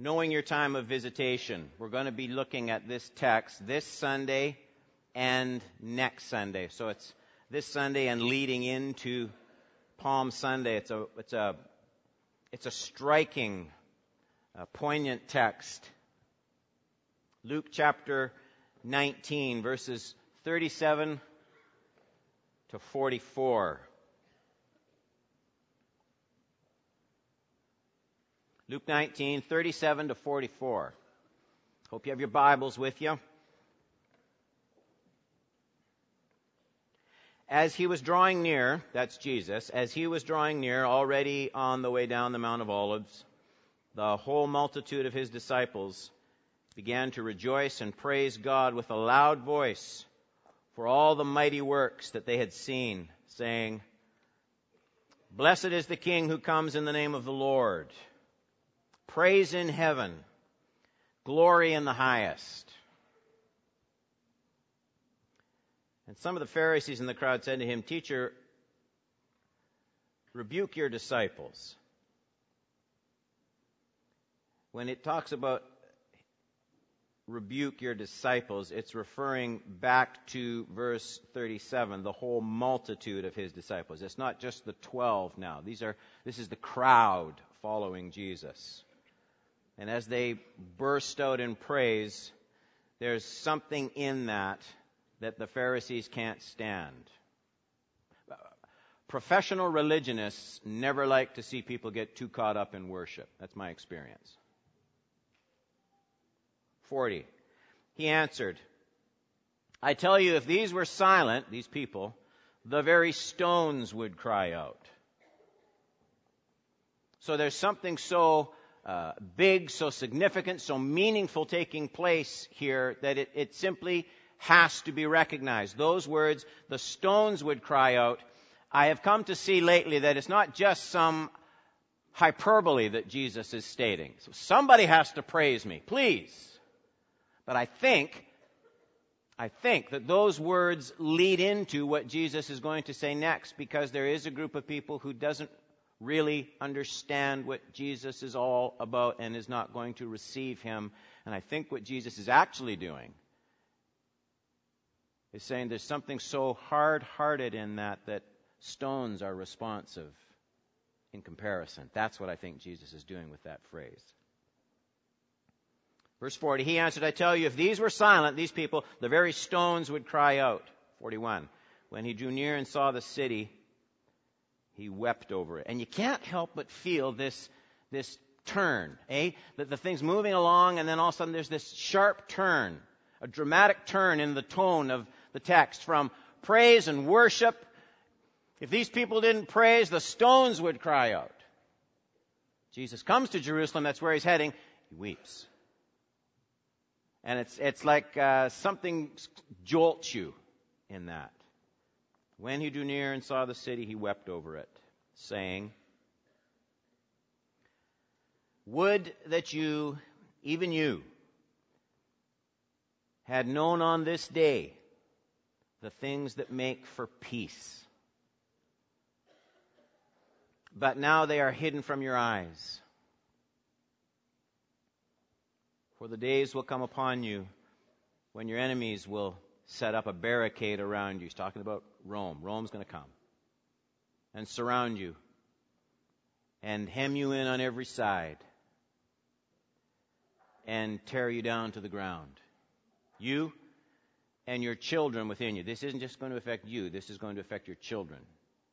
knowing your time of visitation. We're going to be looking at this text this Sunday and next Sunday. So it's this Sunday and leading into Palm Sunday. It's a striking, poignant text. Luke chapter 19, verses 37 to 44. Luke 19, 37 to 44. Hope you have your Bibles with you. As he was drawing near, that's Jesus, as he was drawing near, already on the way down the Mount of Olives, the whole multitude of his disciples began to rejoice and praise God with a loud voice for all the mighty works that they had seen, saying, "Blessed is the King who comes in the name of the Lord. Praise in heaven, glory in the highest." And some of the Pharisees in the crowd said to him, "Teacher, rebuke your disciples." When it talks about rebuke your disciples, it's referring back to verse 37, the whole multitude of his disciples. It's not just the 12 now. This is the crowd following Jesus. And as they burst out in praise, there's something in that the Pharisees can't stand. Professional religionists never like to see people get too caught up in worship. That's my experience. 40. He answered, "I tell you, if these were silent, these people, the very stones would cry out." So there's something so big, so significant, so meaningful taking place here that it simply has to be recognized. Those words, the stones would cry out. I have come to see lately that it's not just some hyperbole that Jesus is stating. So somebody has to praise me, please. But I think that those words lead into what Jesus is going to say next, because there is a group of people who doesn't really understand what Jesus is all about and is not going to receive him. And I think what Jesus is actually doing is saying there's something so hard-hearted in that stones are responsive in comparison. That's what I think Jesus is doing with that phrase. Verse 40, he answered, "I tell you, if these were silent, these people, the very stones would cry out." 41, when he drew near and saw the city, he wept over it. And you can't help but feel this turn, that the thing's moving along, and then all of a sudden there's this sharp turn, a dramatic turn in the tone of the text from praise and worship. If these people didn't praise, the stones would cry out. Jesus comes to Jerusalem, that's where he's heading, he weeps. And it's like something jolts you in that. When he drew near and saw the city, he wept over it, saying, "Would that you, even you, had known on this day the things that make for peace. But now they are hidden from your eyes. For the days will come upon you when your enemies will set up a barricade around you." He's talking about Rome. Rome's going to come and surround you and hem you in on every side and tear you down to the ground. You and your children within you. This isn't just going to affect you. This is going to affect your children.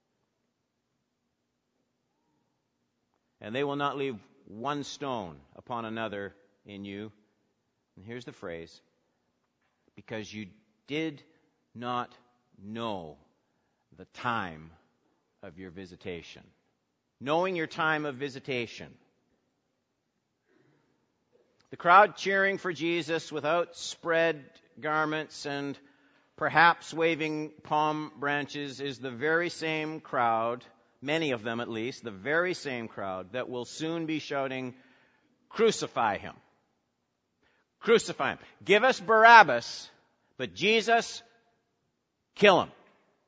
And they will not leave one stone upon another in you. And here's the phrase, because you did not know the time of your visitation. Knowing your time of visitation. The crowd cheering for Jesus with outspread garments and perhaps waving palm branches is the very same crowd, many of them at least, the very same crowd that will soon be shouting, "Crucify him. Crucify him. Give us Barabbas, but Jesus, kill him."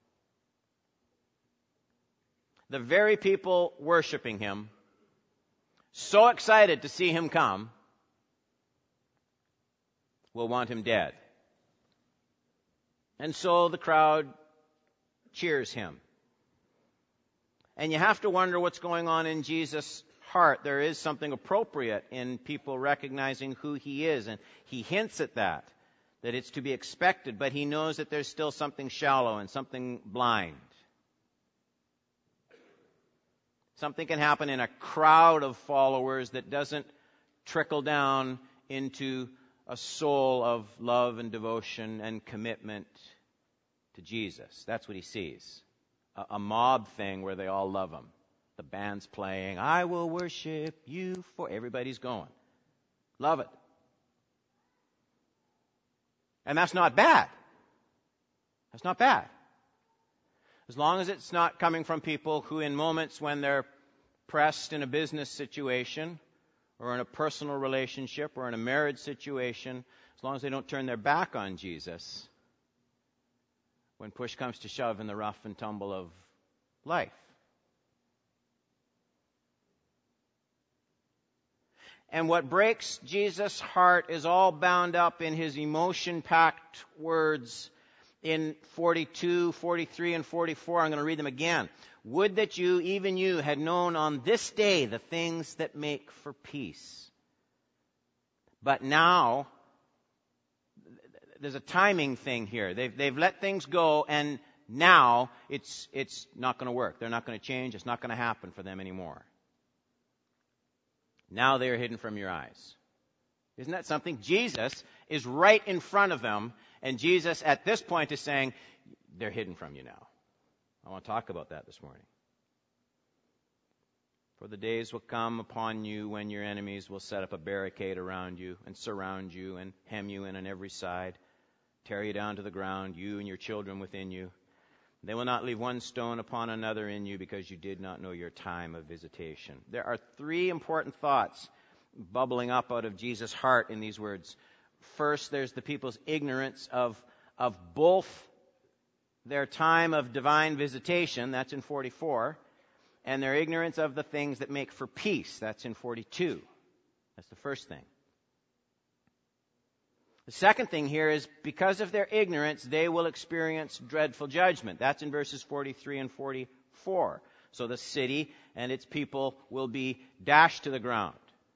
The very people worshiping him, so excited to see him come, will want him dead. And so the crowd cheers him. And you have to wonder what's going on in Jesus' heart. There is something appropriate in people recognizing who he is, and he hints at that it's to be expected, but he knows that there's still something shallow and something blind. Something can happen in a crowd of followers that doesn't trickle down into a soul of love and devotion and commitment to Jesus. That's what he sees. A mob thing where they all love him. The band's playing, I will worship you for... Everybody's going. Love it. And that's not bad. That's not bad. As long as it's not coming from people who in moments when they're pressed in a business situation or in a personal relationship or in a marriage situation, as long as they don't turn their back on Jesus when push comes to shove in the rough and tumble of life. And what breaks Jesus' heart is all bound up in his emotion-packed words in 42, 43, and 44. I'm going to read them again. Would that you, even you, had known on this day the things that make for peace. But now, there's a timing thing here. They've let things go, and now it's not going to work. They're not going to change. It's not going to happen for them anymore. Now they are hidden from your eyes. Isn't that something? Jesus is right in front of them, and Jesus at this point is saying, they're hidden from you now. I want to talk about that this morning. For the days will come upon you when your enemies will set up a barricade around you and surround you and hem you in on every side, tear you down to the ground, you and your children within you. They will not leave one stone upon another in you because you did not know your time of visitation. There are three important thoughts bubbling up out of Jesus' heart in these words. First, there's the people's ignorance of both their time of divine visitation, that's in 44, and their ignorance of the things that make for peace, that's in 42. That's the first thing. The second thing here is because of their ignorance, they will experience dreadful judgment. That's in verses 43 and 44. So the city and its people will be dashed to the ground.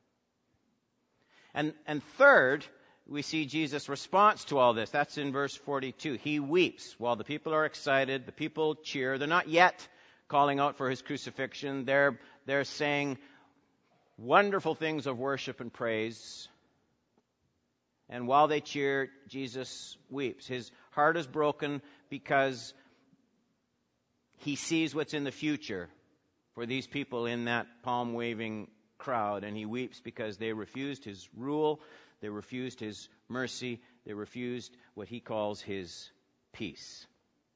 And third, we see Jesus' response to all this. That's in verse 42. He weeps while the people are excited. The people cheer. They're not yet calling out for his crucifixion. They're saying wonderful things of worship and praise. And while they cheer, Jesus weeps. His heart is broken because he sees what's in the future for these people in that palm-waving crowd. And he weeps because they refused his rule, they refused his mercy, they refused what he calls his peace.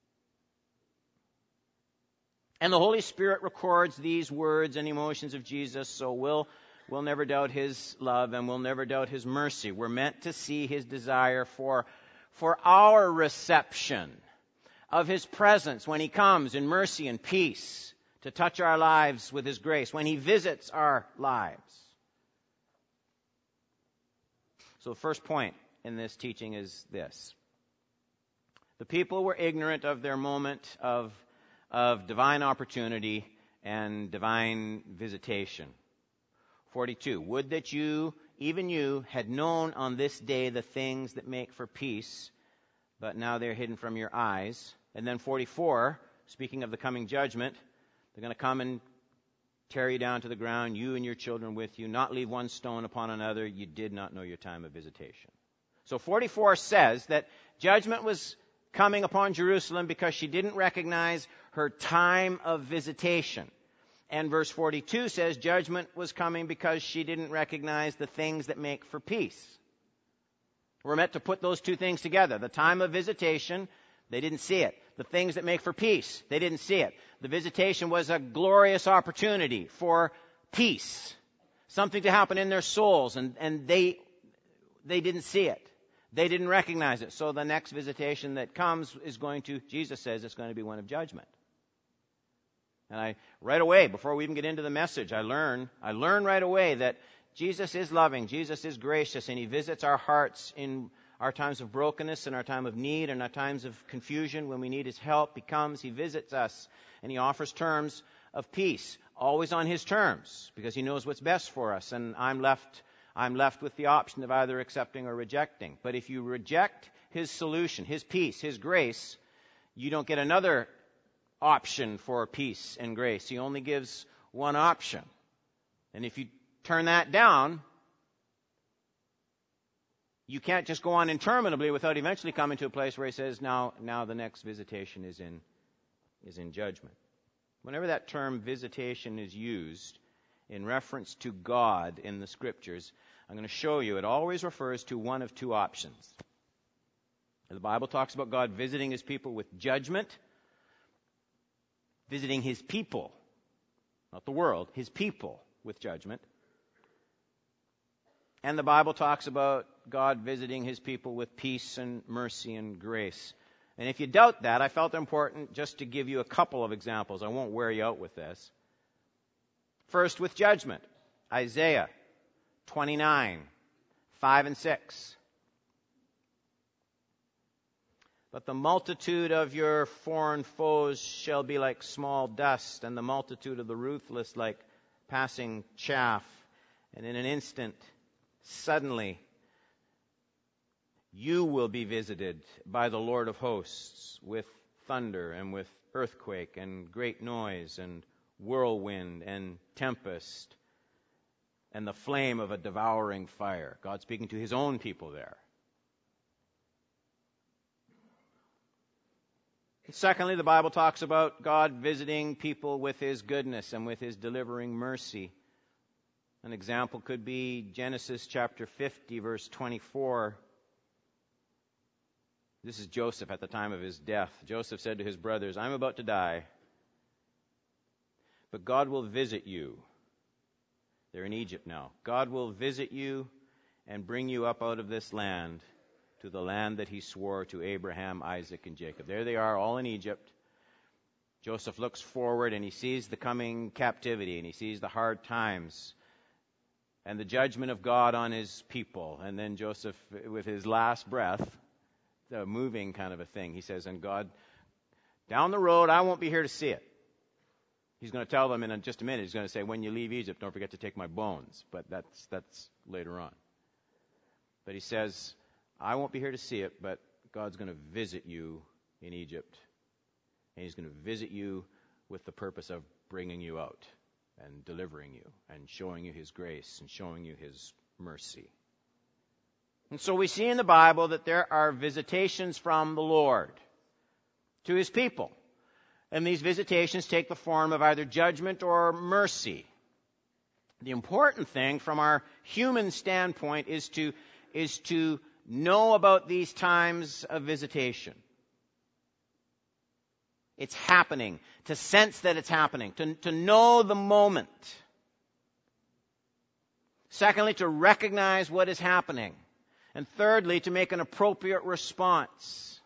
And the Holy Spirit records these words and emotions of Jesus, so we'll never doubt his love and we'll never doubt his mercy. We're meant to see his desire for our reception of his presence when he comes in mercy and peace to touch our lives with his grace, when he visits our lives. So the first point in this teaching is this. The people were ignorant of their moment of divine opportunity and divine visitation. 42, would that you, even you, had known on this day the things that make for peace, but now they're hidden from your eyes. And then 44, speaking of the coming judgment, they're going to come and tear you down to the ground, you and your children with you, not leave one stone upon another. You did not know your time of visitation. So 44 says that judgment was coming upon Jerusalem because she didn't recognize her time of visitation. And verse 42 says judgment was coming because she didn't recognize the things that make for peace. We're meant to put those two things together. The time of visitation, they didn't see it. The things that make for peace, they didn't see it. The visitation was a glorious opportunity for peace. Something to happen in their souls, and they didn't see it. They didn't recognize it. So the next visitation that comes is going to, Jesus says, it's going to be one of judgment. And right away, before we even get into the message, I learn right away that Jesus is loving, Jesus is gracious, and he visits our hearts in our times of brokenness and our time of need and our times of confusion, when we need His help, He comes, He visits us, and He offers terms of peace, always on His terms, because He knows what's best for us, and I'm left with the option of either accepting or rejecting. But if you reject His solution, His peace, His grace, you don't get another option for peace and grace. He only gives one option. And if you turn that down, you can't just go on interminably without eventually coming to a place where He says, now the next visitation is in judgment. Whenever that term visitation is used in reference to God in the Scriptures, I'm going to show you it always refers to one of two options. The Bible talks about God visiting His people with judgment, visiting His people, not the world, His people with judgment. And the Bible talks about God visiting His people with peace and mercy and grace. And if you doubt that, I felt it important just to give you a couple of examples. I won't wear you out with this. First, with judgment. Isaiah 29, 5 and 6. But the multitude of your foreign foes shall be like small dust, and the multitude of the ruthless like passing chaff. And in an instant, suddenly, you will be visited by the Lord of hosts with thunder and with earthquake and great noise and whirlwind and tempest and the flame of a devouring fire. God speaking to His own people there. And secondly, the Bible talks about God visiting people with His goodness and with His delivering mercy. An example could be Genesis chapter 50, verse 24. This is Joseph at the time of his death. Joseph said to his brothers, I'm about to die, but God will visit you. They're in Egypt now. God will visit you and bring you up out of this land to the land that He swore to Abraham, Isaac, and Jacob. There they are, all in Egypt. Joseph looks forward and he sees the coming captivity and he sees the hard times and the judgment of God on His people. And then Joseph, with his last breath, the moving kind of a thing, he says, and God, down the road, I won't be here to see it. He's going to tell them in just a minute, He's going to say, when you leave Egypt, don't forget to take my bones. But that's later on. But He says, I won't be here to see it, but God's going to visit you in Egypt. And He's going to visit you with the purpose of bringing you out and delivering you and showing you His grace and showing you His mercy. And so we see in the Bible that there are visitations from the Lord to His people. And these visitations take the form of either judgment or mercy. The important thing from our human standpoint is to know about these times of visitation. It's happening. To sense that it's happening. To know the moment. Secondly, to recognize what is happening. And thirdly, to make an appropriate response.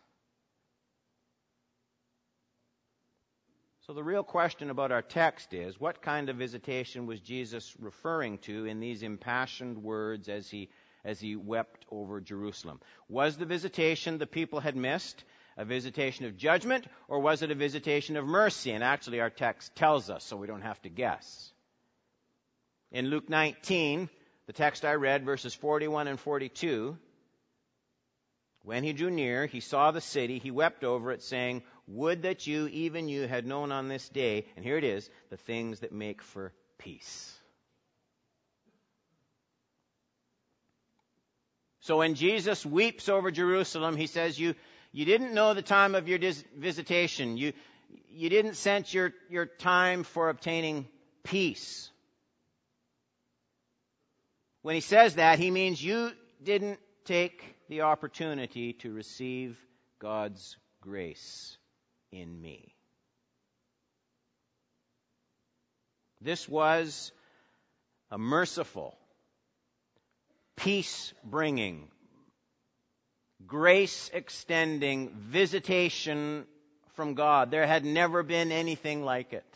So the real question about our text is, what kind of visitation was Jesus referring to in these impassioned words as he wept over Jerusalem? Was the visitation the people had missed a visitation of judgment, or was it a visitation of mercy? And actually our text tells us, so we don't have to guess. In Luke 19, the text I read, verses 41 and 42, when He drew near, He saw the city, He wept over it, saying, would that you, even you, had known on this day, and here it is, the things that make for peace. So when Jesus weeps over Jerusalem, He says, you didn't know the time of your visitation. You didn't sense your time for obtaining peace. When He says that, He means you didn't take the opportunity to receive God's grace in me. This was a merciful, peace-bringing, grace-extending visitation from God. There had never been anything like it.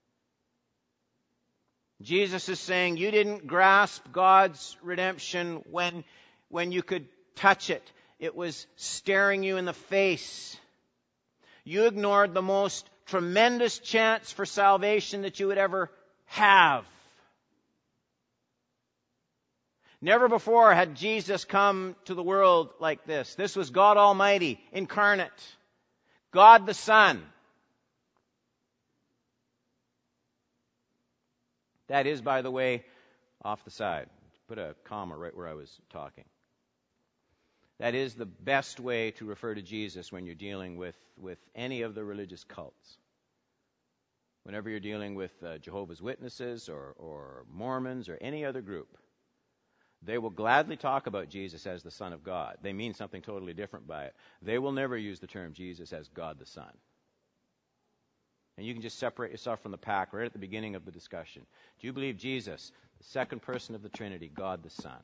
Jesus is saying you didn't grasp God's redemption when you could touch it it was staring you in the face. You ignored the most tremendous chance for salvation that you would ever have. Never before had Jesus come to the world like this. This was God Almighty, incarnate. God the Son. That is, by the way, off the side. Put a comma right where I was talking. That is the best way to refer to Jesus when you're dealing with any of the religious cults. Whenever you're dealing with Jehovah's Witnesses or Mormons or any other group, they will gladly talk about Jesus as the Son of God. They mean something totally different by it. They will never use the term Jesus as God the Son. And you can just separate yourself from the pack right at the beginning of the discussion. Do you believe Jesus, the second person of the Trinity, God the Son?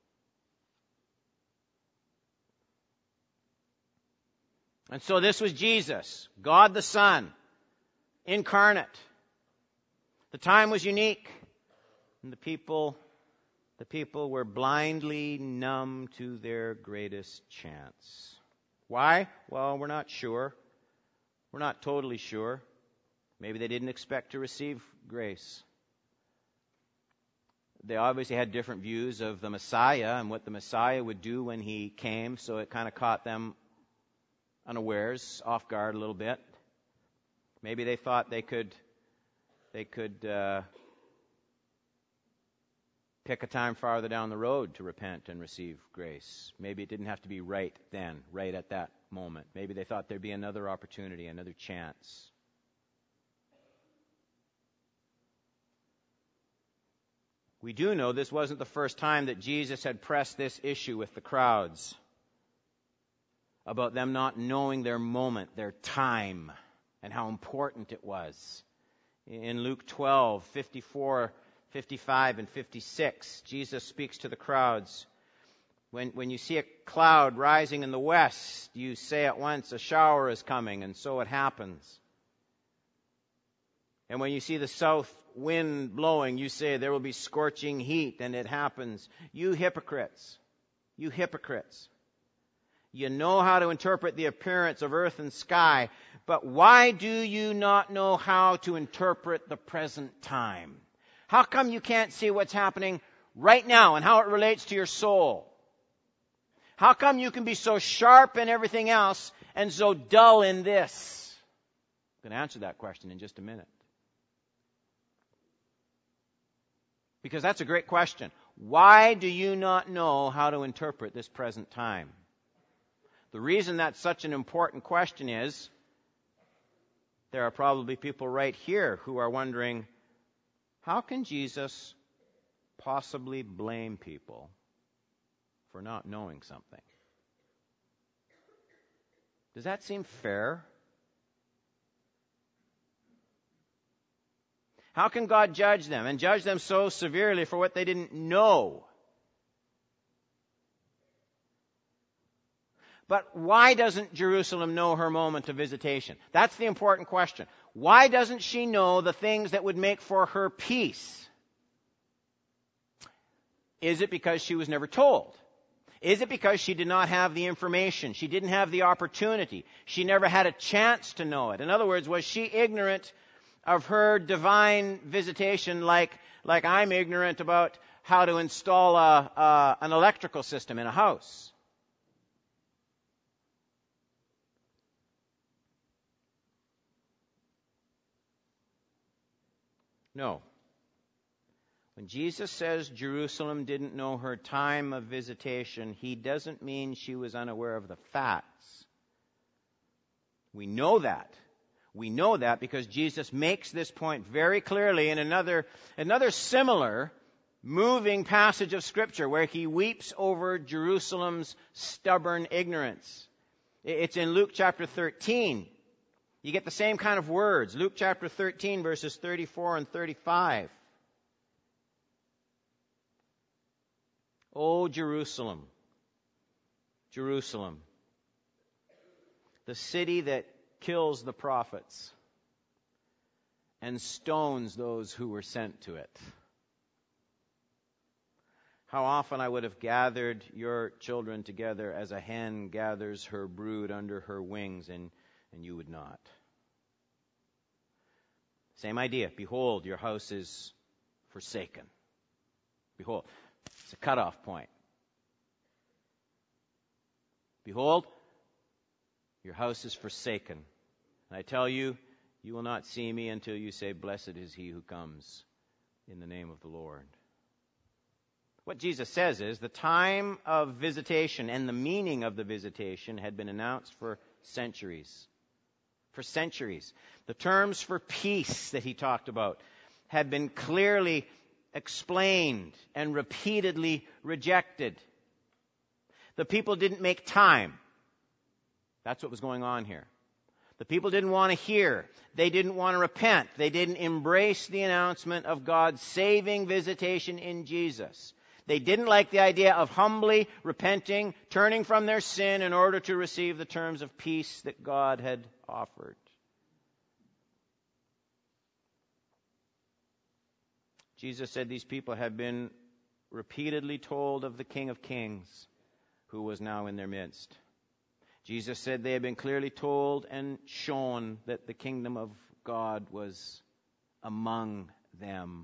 And so this was Jesus, God the Son, incarnate. The time was unique, and the people were blindly numb to their greatest chance. Why? Well, we're not sure. We're not totally sure. Maybe they didn't expect to receive grace. They obviously had different views of the Messiah and what the Messiah would do when he came, so it kind of caught them unawares, off guard a little bit. Maybe they thought they could pick a time farther down the road to repent and receive grace. Maybe it didn't have to be right then, right at that moment. Maybe they thought there'd be another opportunity, another chance. We do know this wasn't the first time that Jesus had pressed this issue with the crowds about them not knowing their moment, their time, and how important it was. In Luke 12, 54, 55, and 56, Jesus speaks to the crowds. When you see a cloud rising in the west, you say at once, a shower is coming, and so it happens. And when you see the south wind blowing, you say there will be scorching heat, and it happens. You hypocrites. You know how to interpret the appearance of earth and sky, but why do you not know how to interpret the present time? How come you can't see what's happening right now and how it relates to your soul? How come you can be so sharp in everything else and so dull in this? I'm going to answer that question in just a minute. Because that's a great question. Why do you not know how to interpret this present time? The reason that's such an important question is there are probably people right here who are wondering, how can Jesus possibly blame people for not knowing something? Does that seem fair? How can God judge them and judge them so severely for what they didn't know? But why doesn't Jerusalem know her moment of visitation? That's the important question. Why doesn't she know the things that would make for her peace? Is it because she was never told? Is it because she did not have the information? She didn't have the opportunity. She never had a chance to know it. In other words, was she ignorant of her divine visitation like I'm ignorant about how to install an electrical system in a house? No. When Jesus says Jerusalem didn't know her time of visitation, he doesn't mean she was unaware of the facts. We know that. We know that because Jesus makes this point very clearly in another similar moving passage of Scripture where he weeps over Jerusalem's stubborn ignorance. It's in Luke chapter 13. You get the same kind of words. Luke chapter 13, verses 34 and 35. Oh, Jerusalem, Jerusalem, the city that kills the prophets and stones those who were sent to it. How often I would have gathered your children together as a hen gathers her brood under her wings, and you would not. Same idea. Behold, your house is forsaken. Behold, it's a cutoff point. Behold, your house is forsaken. And I tell you, you will not see me until you say, blessed is he who comes in the name of the Lord. What Jesus says is the time of visitation and the meaning of the visitation had been announced for centuries. For centuries. The terms for peace that he talked about had been clearly explained and repeatedly rejected. The people didn't make time. That's what was going on here. The people didn't want to hear. They didn't want to repent. They didn't embrace the announcement of God's saving visitation in Jesus. They didn't like the idea of humbly repenting, turning from their sin in order to receive the terms of peace that God had offered. Jesus said these people had been repeatedly told of the King of Kings, who was now in their midst. Jesus said they had been clearly told and shown that the kingdom of God was among them.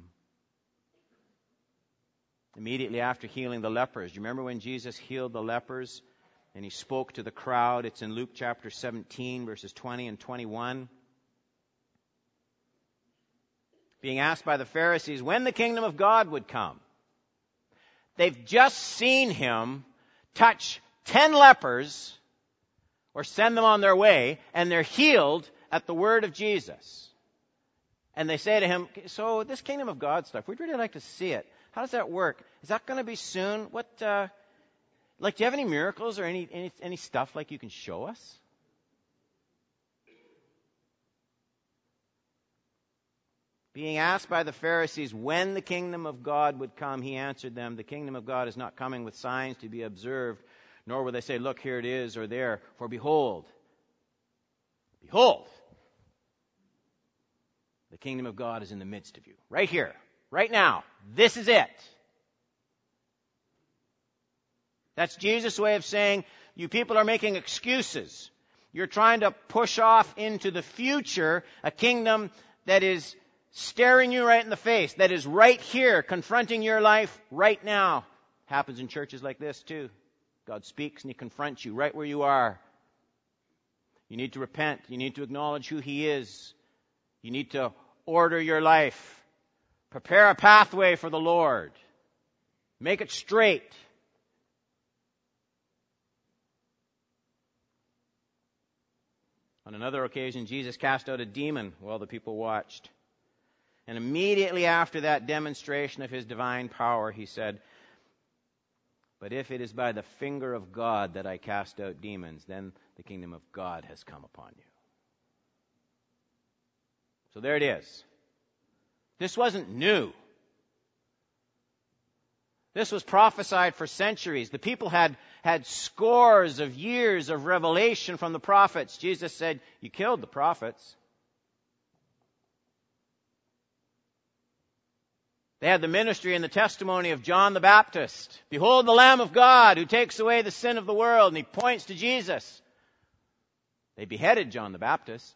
Immediately after healing the lepers, do you remember when Jesus healed the lepers and he spoke to the crowd? It's in Luke chapter 17, verses 20 and 21. Being asked by the Pharisees when the kingdom of God would come. They've just seen him touch 10 lepers or send them on their way, and they're healed at the word of Jesus. And they say to him, so this kingdom of God stuff, we'd really like to see it. How does that work? Is that going to be soon? What, do you have any miracles or any stuff like you can show us? Being asked by the Pharisees when the kingdom of God would come, he answered them, the kingdom of God is not coming with signs to be observed, nor will they say, look, here it is, or there. For behold, the kingdom of God is in the midst of you. Right here, right now. This is it. That's Jesus' way of saying, you people are making excuses. You're trying to push off into the future a kingdom that is staring you right in the face, that is right here, confronting your life right now. Happens in churches like this too. God speaks and he confronts you right where you are. You need to repent. You need to acknowledge who he is. You need to order your life. Prepare a pathway for the Lord. Make it straight. On another occasion, Jesus cast out a demon while the people watched. And immediately after that demonstration of his divine power, he said, but if it is by the finger of God that I cast out demons, then the kingdom of God has come upon you. So there it is. This wasn't new. This was prophesied for centuries. The people had scores of years of revelation from the prophets. Jesus said, you killed the prophets. They had the ministry and the testimony of John the Baptist. Behold the Lamb of God who takes away the sin of the world. And he points to Jesus. They beheaded John the Baptist.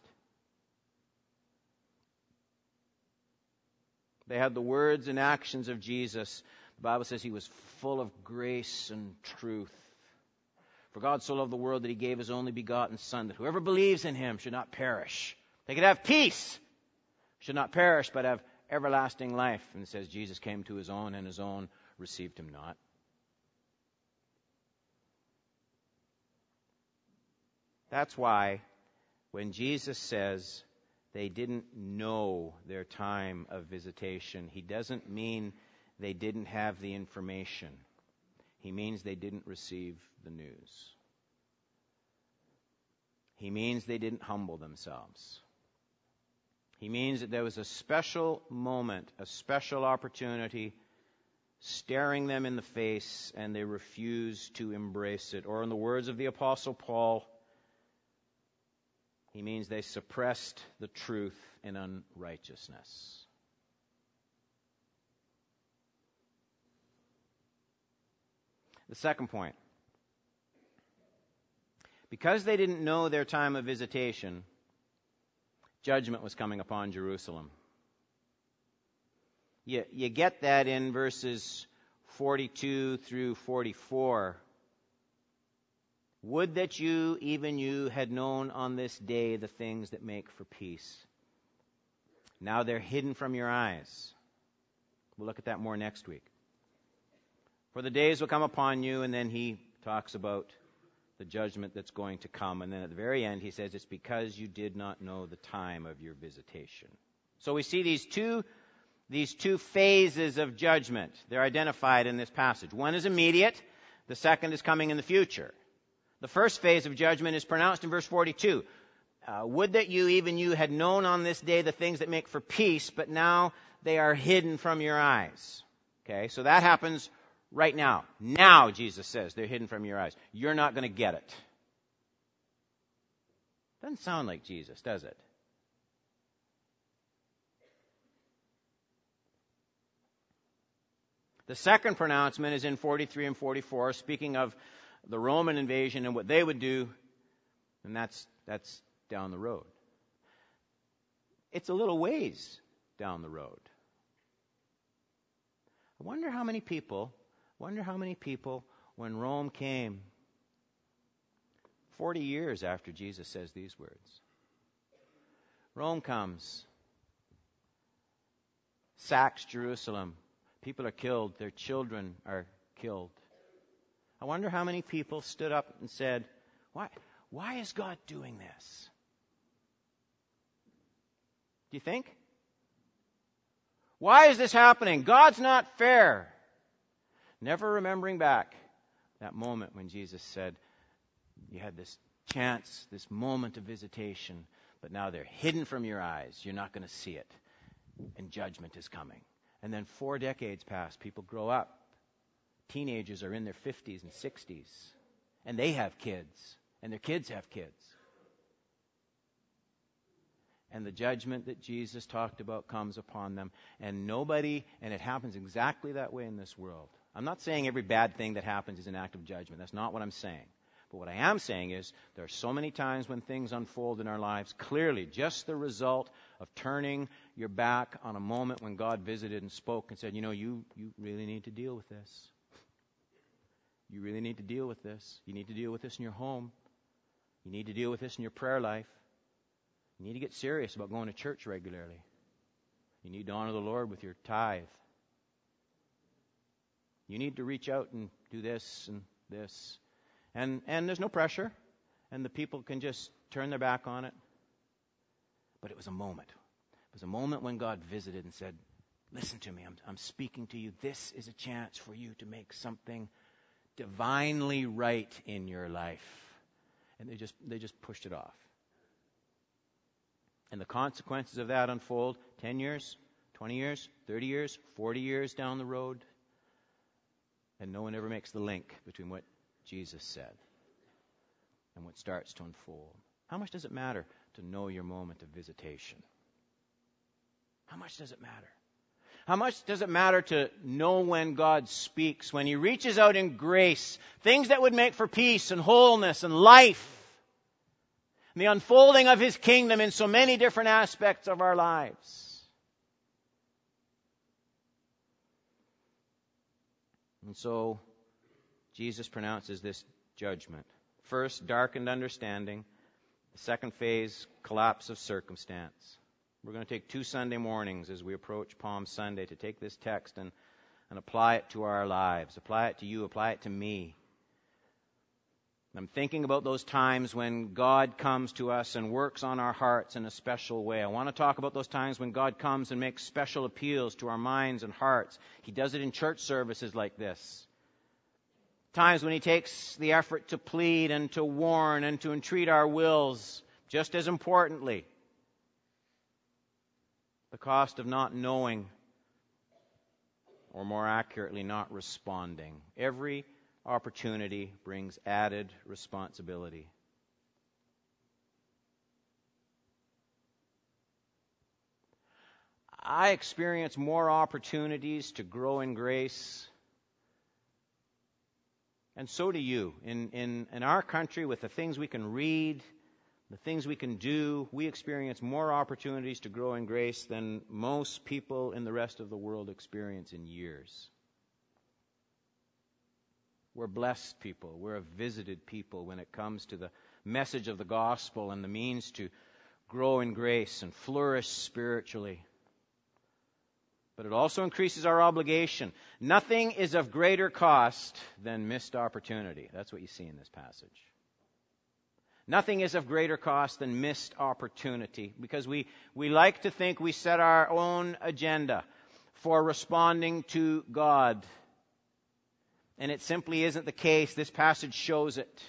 They had the words and actions of Jesus. The Bible says he was full of grace and truth. For God so loved the world that he gave his only begotten Son, that whoever believes in him should not perish. They could have peace. Should not perish, but have everlasting life. And it says Jesus came to his own, and his own received him not. That's why when Jesus says they didn't know their time of visitation, he doesn't mean they didn't have the information. He means they didn't receive the news. He means they didn't humble themselves. He means that there was a special moment, a special opportunity staring them in the face, and they refused to embrace it. Or in the words of the Apostle Paul, he means they suppressed the truth in unrighteousness. The second point. Because they didn't know their time of visitation, judgment was coming upon Jerusalem. You get that in verses 42 through 44. Would that you, even you, had known on this day the things that make for peace. Now they're hidden from your eyes. We'll look at that more next week. For the days will come upon you, and then he talks about the judgment that's going to come. And then at the very end, he says, it's because you did not know the time of your visitation. So we see these two phases of judgment. They're identified in this passage. One is immediate. The second is coming in the future. The first phase of judgment is pronounced in verse 42. Would that you, even you, had known on this day the things that make for peace, but now they are hidden from your eyes. Okay, so that happens right now. Now, Jesus says, they're hidden from your eyes. You're not going to get it. Doesn't sound like Jesus, does it? The second pronouncement is in 43 and 44, speaking of the Roman invasion and what they would do, and that's down the road. It's a little ways down the road. I wonder how many people, when Rome came 40 years after Jesus says these words. Rome comes, sacks Jerusalem. People are killed. Their children are killed. I wonder how many people stood up and said, why is God doing this? Do you think? Why is this happening? God's not fair. Never remembering back that moment when Jesus said, you had this chance, this moment of visitation, but now they're hidden from your eyes. You're not going to see it. And judgment is coming. And then 4 decades pass. People grow up. Teenagers are in their 50s and 60s. And they have kids. And their kids have kids. And the judgment that Jesus talked about comes upon them. And it happens exactly that way in this world. I'm not saying every bad thing that happens is an act of judgment. That's not what I'm saying. But what I am saying is there are so many times when things unfold in our lives, clearly just the result of turning your back on a moment when God visited and spoke and said, you really need to deal with this. You really need to deal with this. You need to deal with this in your home. You need to deal with this in your prayer life. You need to get serious about going to church regularly. You need to honor the Lord with your tithe. You need to reach out and do this and this. And there's no pressure, and the people can just turn their back on it. But it was a moment. It was a moment when God visited and said, listen to me, I'm speaking to you. This is a chance for you to make something divinely right in your life. And they just pushed it off. And the consequences of that unfold 10 years, 20 years, 30 years, 40 years down the road. And no one ever makes the link between what Jesus said and what starts to unfold. How much does it matter to know your moment of visitation? How much does it matter? How much does it matter to know when God speaks, when He reaches out in grace, things that would make for peace and wholeness and life, and the unfolding of His kingdom in so many different aspects of our lives? And so Jesus pronounces this judgment. First, darkened understanding. The second phase, collapse of circumstance. We're going to take 2 Sunday mornings as we approach Palm Sunday to take this text and apply it to our lives. Apply it to you, apply it to me. I'm thinking about those times when God comes to us and works on our hearts in a special way. I want to talk about those times when God comes and makes special appeals to our minds and hearts. He does it in church services like this. Times when He takes the effort to plead and to warn and to entreat our wills. Just as importantly, the cost of not knowing, or more accurately, not responding. Every opportunity brings added responsibility. I experience more opportunities to grow in grace And so do you. In our country, with the things we can read, the things we can do, we experience more opportunities to grow in grace than most people in the rest of the world experience in years. We're blessed people. We're a visited people when it comes to the message of the gospel and the means to grow in grace and flourish spiritually. But it also increases our obligation. Nothing is of greater cost than missed opportunity. That's what you see in this passage. Nothing is of greater cost than missed opportunity, because we like to think we set our own agenda for responding to God. And it simply isn't the case. This passage shows it.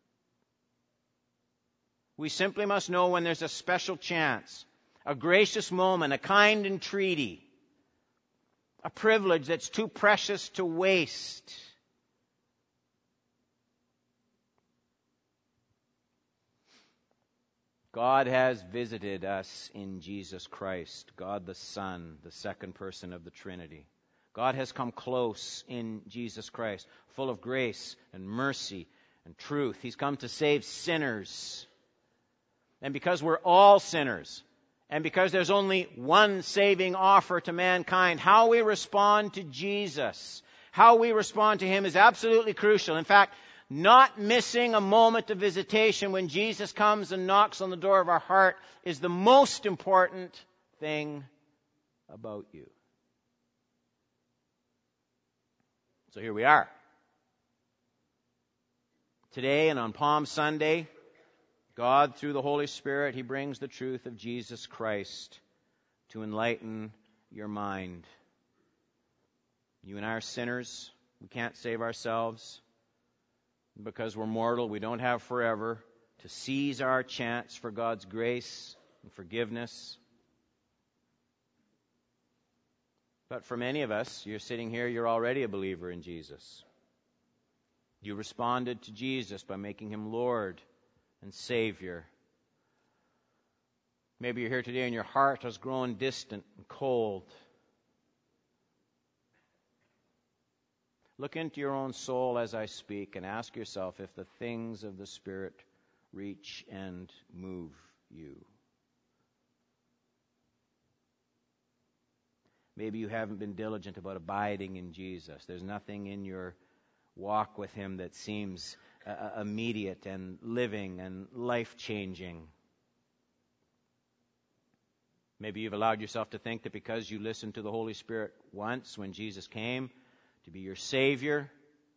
We simply must know when there's a special chance, a gracious moment, a kind entreaty, a privilege that's too precious to waste. God has visited us in Jesus Christ, God the Son, the second person of the Trinity. God has come close in Jesus Christ, full of grace and mercy and truth. He's come to save sinners. And because we're all sinners, and because there's only one saving offer to mankind, how we respond to Jesus, how we respond to Him is absolutely crucial. In fact, not missing a moment of visitation when Jesus comes and knocks on the door of our heart is the most important thing about you. So here we are. Today and on Palm Sunday, God, through the Holy Spirit, He brings the truth of Jesus Christ to enlighten your mind. You and I are sinners. We can't save ourselves. Because we're mortal, we don't have forever to seize our chance for God's grace and forgiveness. But for many of us, you're sitting here, you're already a believer in Jesus. You responded to Jesus by making Him Lord and Savior. Maybe you're here today and your heart has grown distant and cold. Look into your own soul as I speak and ask yourself if the things of the Spirit reach and move you. Maybe you haven't been diligent about abiding in Jesus. There's nothing in your walk with Him that seems immediate and living and life-changing. Maybe you've allowed yourself to think that because you listened to the Holy Spirit once when Jesus came to be your Savior,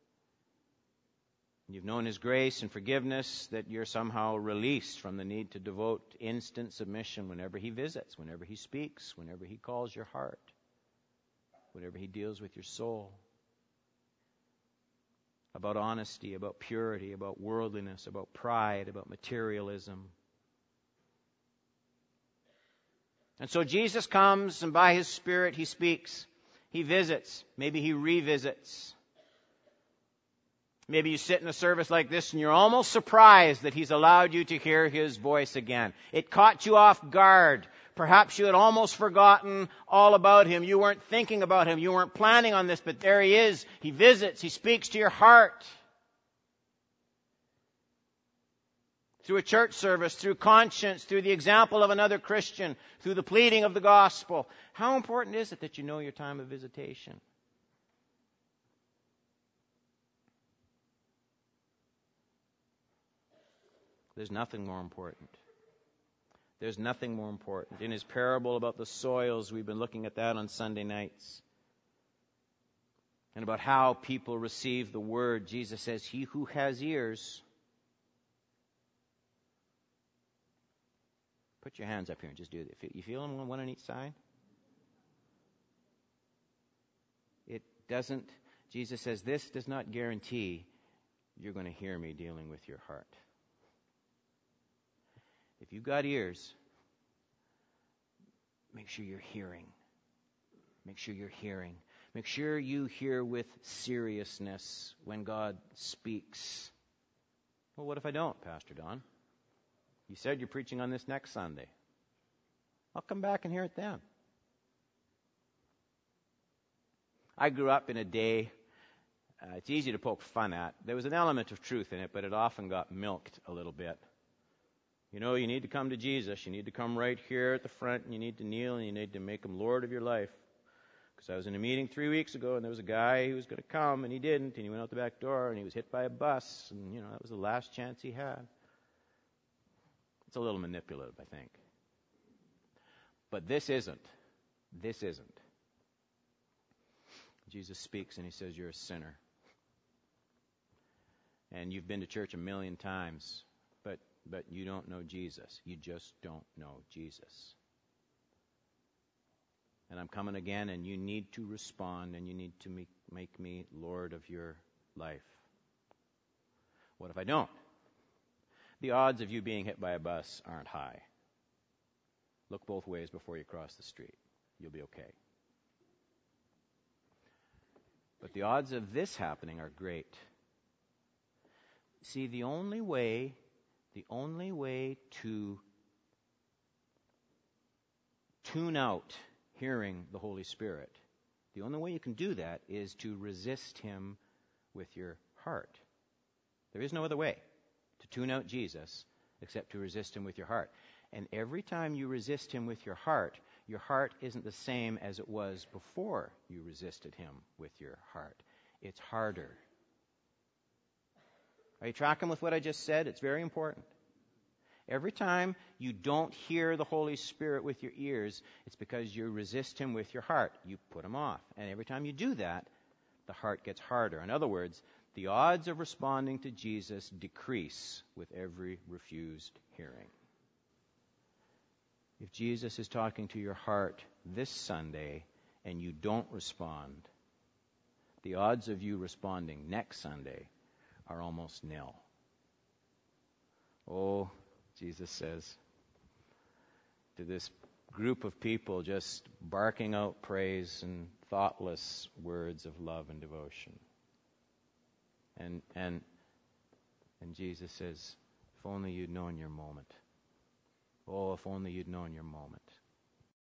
you've known His grace and forgiveness, that you're somehow released from the need to devote instant submission whenever He visits, whenever He speaks, whenever He calls your heart, whenever He deals with your soul. About honesty, about purity, about worldliness, about pride, about materialism. And so Jesus comes, and by His Spirit He speaks. He visits. Maybe He revisits. Maybe you sit in a service like this and you're almost surprised that He's allowed you to hear His voice again. It caught you off guard. Perhaps you had almost forgotten all about Him. You weren't thinking about Him. You weren't planning on this, but there He is. He visits. He speaks to your heart. Through a church service, through conscience, through the example of another Christian, through the pleading of the gospel. How important is it that you know your time of visitation? There's nothing more important. There's nothing more important. In His parable about the soils, we've been looking at that on Sunday nights. And about how people receive the word. Jesus says, "He who has ears..." Put your hands up here and just do it. You feel them, one on each side? It doesn't, Jesus says, this does not guarantee you're going to hear me dealing with your heart. If you've got ears, make sure you're hearing. Make sure you're hearing. Make sure you hear with seriousness when God speaks. Well, what if I don't, Pastor Don? You said you're preaching on this next Sunday. I'll come back and hear it then. I grew up in a day it's easy to poke fun at. There was an element of truth in it, but it often got milked a little bit. You know, you need to come to Jesus. You need to come right here at the front, and you need to kneel, and you need to make him Lord of your life. Because I was in a meeting 3 weeks ago, and there was a guy who was going to come, and he didn't, and he went out the back door, and he was hit by a bus, and, you know, that was the last chance he had. It's a little manipulative, I think. But this isn't. This isn't. Jesus speaks, and he says, you're a sinner. And you've been to church 1,000,000 times, but you don't know Jesus. You just don't know Jesus. And I'm coming again, and you need to respond, and you need to make me Lord of your life. What if I don't? The odds of you being hit by a bus aren't high. Look both ways before you cross the street. You'll be okay. But the odds of this happening are great. See, the only way to tune out hearing the Holy Spirit, the only way you can do that is to resist him with your heart. There is no other way to tune out Jesus except to resist him with your heart. And every time you resist him with your heart isn't the same as it was before you resisted him with your heart. It's harder. Are you tracking with what I just said? It's very important. Every time you don't hear the Holy Spirit with your ears, it's because you resist him with your heart. You put him off. And every time you do that, the heart gets harder. In other words, the odds of responding to Jesus decrease with every refused hearing. If Jesus is talking to your heart this Sunday and you don't respond, the odds of you responding next Sunday are almost nil. Oh, Jesus says to this group of people just barking out praise and thoughtless words of love and devotion. And Jesus says, if only you'd known your moment. Oh, if only you'd known your moment.